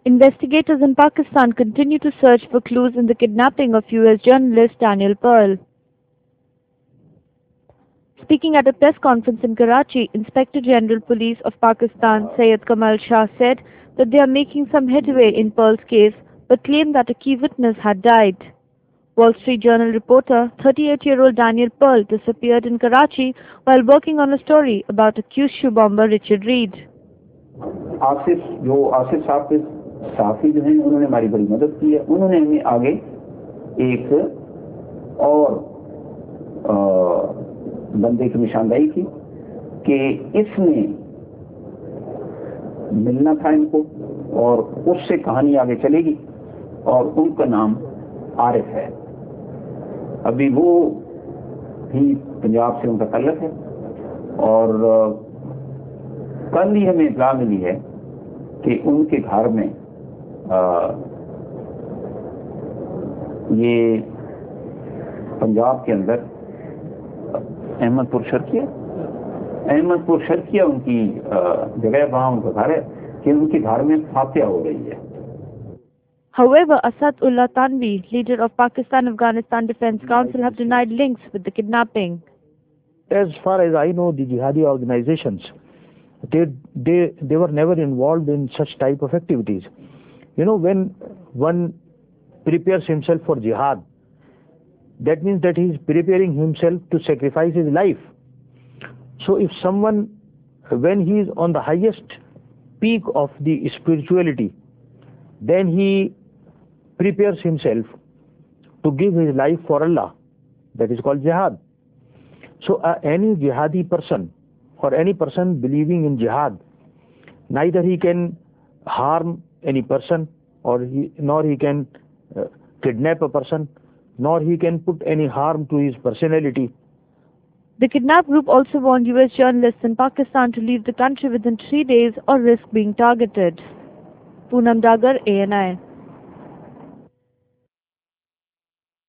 Investigators in Pakistan continue to search for clues in the kidnapping of US journalist Daniel Pearl. Speaking at a press conference in Karachi, Inspector General Police of Pakistan Syed Kamal Shah said that they are making some headway in Pearl's case, but claimed that a key witness had died. Wall Street Journal reporter 38-year-old Daniel Pearl disappeared in Karachi while working on a story about accused shoe bomber Richard Reed. Asif साहब के साथी जो हैं उन्होंने हमारी बड़ी मदद की है। उन्होंने हमें आगे एक और बंदे की निशानदेही की कि इसने मिलना था इनको और उससे कहानी आगे चलेगी और उनका नाम आरिफ है। अभी वो भी पंजाब से उनका तल्लुक है और कल ही हमें इत्तला मिली है कि उनके घर में ये पंजाब के अंदर अहमदपुर शर्किया उनकी जगह, वहां उनका घर है कि उनके घर में फातिया हो रही है। However, Asad Ullah Tanvi, leader of Pakistan-Afghanistan Defense Council, have denied links with the kidnapping. As far as I know, the jihadi organizations, they were never involved in such type of activities. You know, when one prepares himself for jihad, that means that he is preparing himself to sacrifice his life. So if someone, when he is on the highest peak of the spirituality, then he prepares himself to give his life for Allah. That is called jihad. So any jihadi person or any person believing in jihad, neither he can harm any person nor he can kidnap a person, nor he can put any harm to his personality. The kidnap group also warned US journalists in Pakistan to leave the country within 3 days or risk being targeted. Poonam Dagar, ANI.